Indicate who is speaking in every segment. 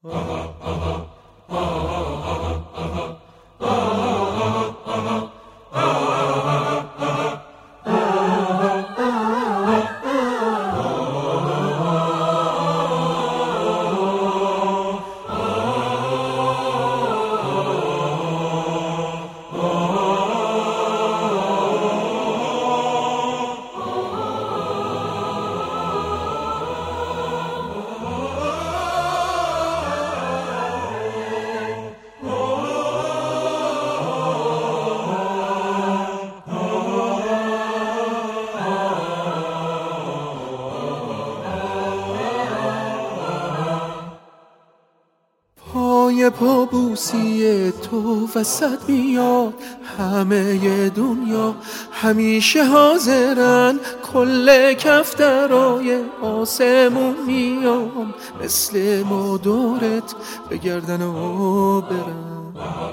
Speaker 1: پای پابوسی تو وسط میاد همه دنیا، همیشه حاضرن کل کفترای آسمون میام، مثل ما دورت بگردن و برن.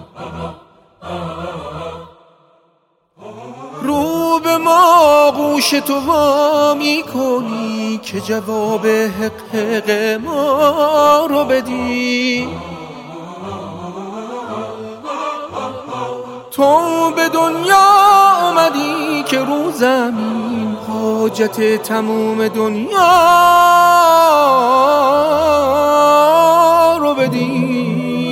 Speaker 1: رو به ما گوش تو وا میکنی که جواب حق حق ما رو بدی. تو به دنیا اومدی که رو زمین حاجت تموم دنیا رو بدی.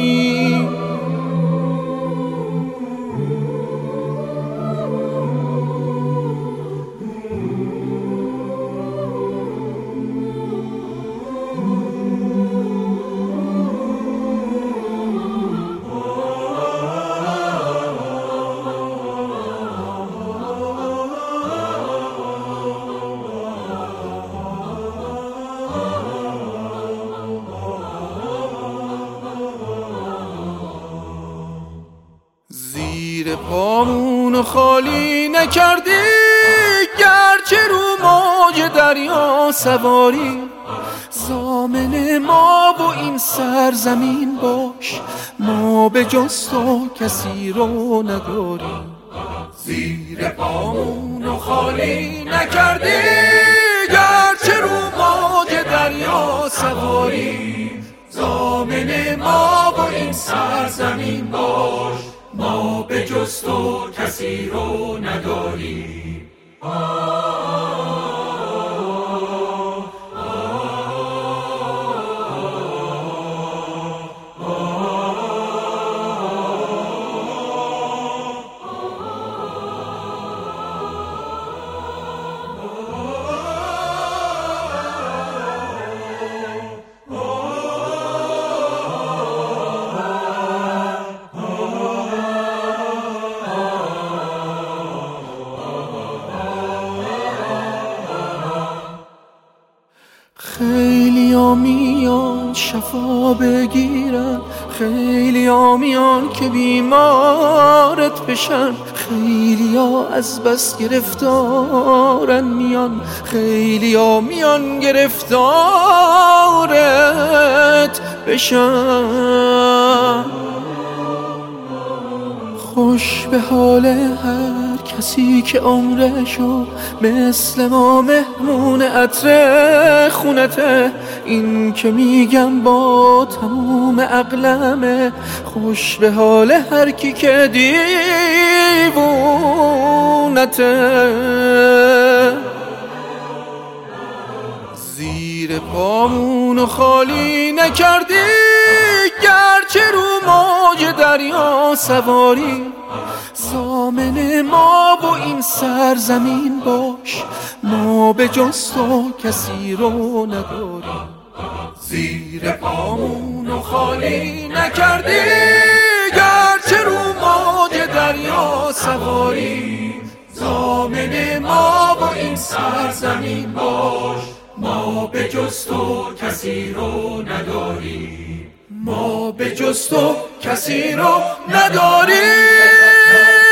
Speaker 1: زیر پامونو خالی نکردی، گرچه رو موج دریا سواری. ضامن ما و این سرزمین باش، ما به جز تو کسی رو نداریم. زیر پامونو خالی نکردی، گرچه رو موج دریا سواری. ضامن ما و این سرزمین باش، ما به جز تو کسی رو نداریم. خیلی ها میان شفا بگیرن، خیلی ها میان که بیمارت بشن. خیلی ها از بس گرفتارن میان، خیلی ها میان گرفتارت بشن. خوش به حال هر کسی که عمرشو مثل ما مهمون عطر خونته. این که میگم با تموم عقلمه، خوش به حال هر کی که دیوونته. زیر پامونو خالی نکردی، گرچه رو موج دریا سواری. ضامن ما و این سرزمین باش، ما به جز تو کسی رو نداریم. زیر پامونو خالی نکردی، گرچه رو موج دریا سواری. ضامن ما و این سرزمین باش، ما به جز تو کسی رو نداریم. ما به جز تو کسی رو نداریم.